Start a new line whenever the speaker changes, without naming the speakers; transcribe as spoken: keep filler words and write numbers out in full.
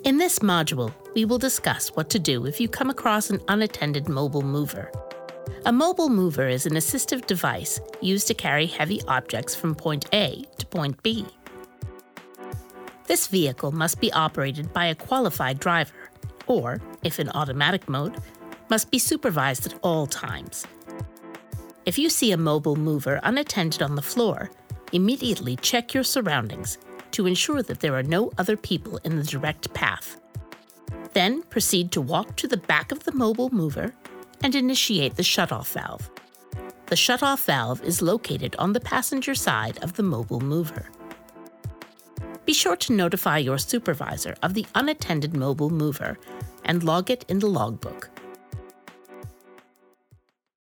In this module, we will discuss what to do if you come across an unattended mobile mover. A mobile mover is an assistive device used to carry heavy objects from point A to point B. This vehicle must be operated by a qualified driver, or, if in automatic mode, must be supervised at all times. If you see a mobile mover unattended on the floor, immediately check your surroundings to ensure that there are no other people in the direct path. Then proceed to walk to the back of the mobile mover and initiate the shutoff valve. The shutoff valve is located on the passenger side of the mobile mover. Be sure to notify your supervisor of the unattended mobile mover and log it in the logbook.